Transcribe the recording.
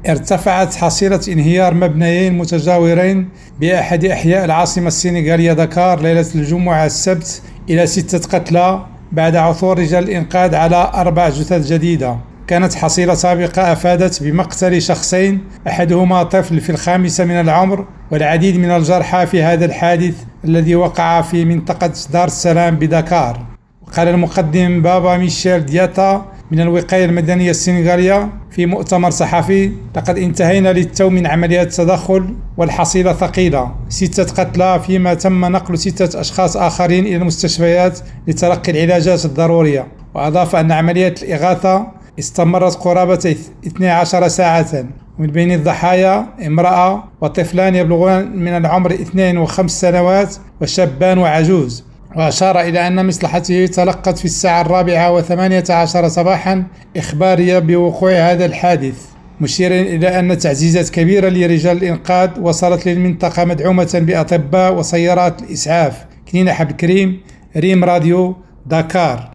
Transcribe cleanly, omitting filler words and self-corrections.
ارتفعت حصيلة انهيار مبنيين متجاورين بأحد أحياء العاصمة السنغالية دكار ليلة الجمعة السبت إلى 6 قتلى بعد عثور رجال الإنقاذ على 4 جثث جديدة. كانت حصيلة سابقة أفادت بمقتل شخصين، أحدهما طفل في 5 من العمر، والعديد من الجرحى في هذا الحادث الذي وقع في منطقة دار السلام بدكار. قال المقدم بابا ميشيل دياتا من الوقاية المدنية السنغالية في مؤتمر صحفي: لقد انتهينا للتو من عمليات التدخل والحصيلة ثقيلة، 6 قتلى، فيما تم نقل 6 أشخاص آخرين إلى المستشفيات لتلقي العلاجات الضرورية. وأضاف أن عمليات الإغاثة استمرت قرابة 12 ساعة، ومن بين الضحايا امرأة وطفلان يبلغان من العمر 2 و5 سنوات وشابان وعجوز. وأشار إلى أن مصلحته تلقت في 4:18 صباحا إخبارية بوقوع هذا الحادث، مشيرا إلى أن تعزيزات كبيرة لرجال الإنقاذ وصلت للمنطقة مدعومة بأطباء وسيارات الإسعاف. كنينة حبد كريم، ريم راديو، دكار.